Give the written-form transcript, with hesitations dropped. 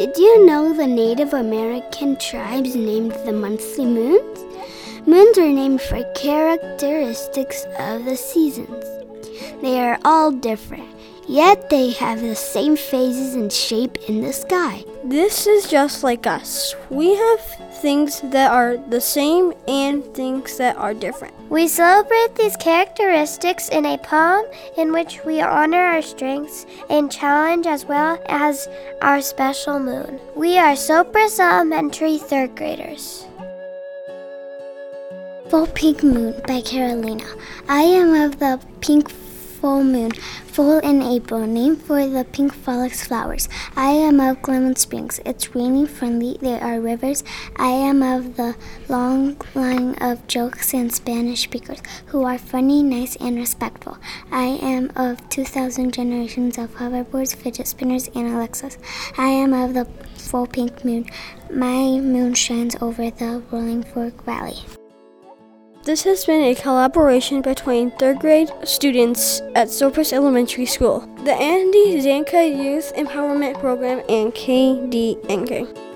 Did you know the Native American tribes named the monthly moons? Moons are named for characteristics of the seasons. They are all different, yet they have the same phases and shape in the sky. This is just like us. We have things that are the same and things that are different. We celebrate these characteristics in a poem in which we honor our strengths and challenge as well as our special moon. We are Sopris Elementary 3rd graders. Full Pink Moon by Carolina. I am of the pink full moon, full in April, named for the pink phlox flowers. I am of Glenwood Springs. It's rainy, friendly, there are rivers. I am of the long line of jokes and Spanish speakers who are funny, nice, and respectful. I am of 2,000 generations of hoverboards, fidget spinners, and Alexas. I am of the full pink moon. My moon shines over the Rolling Fork Valley. This has been a collaboration between 3rd grade students at Sopris Elementary School, the Andy Zanka Youth Empowerment Program, and KDNK.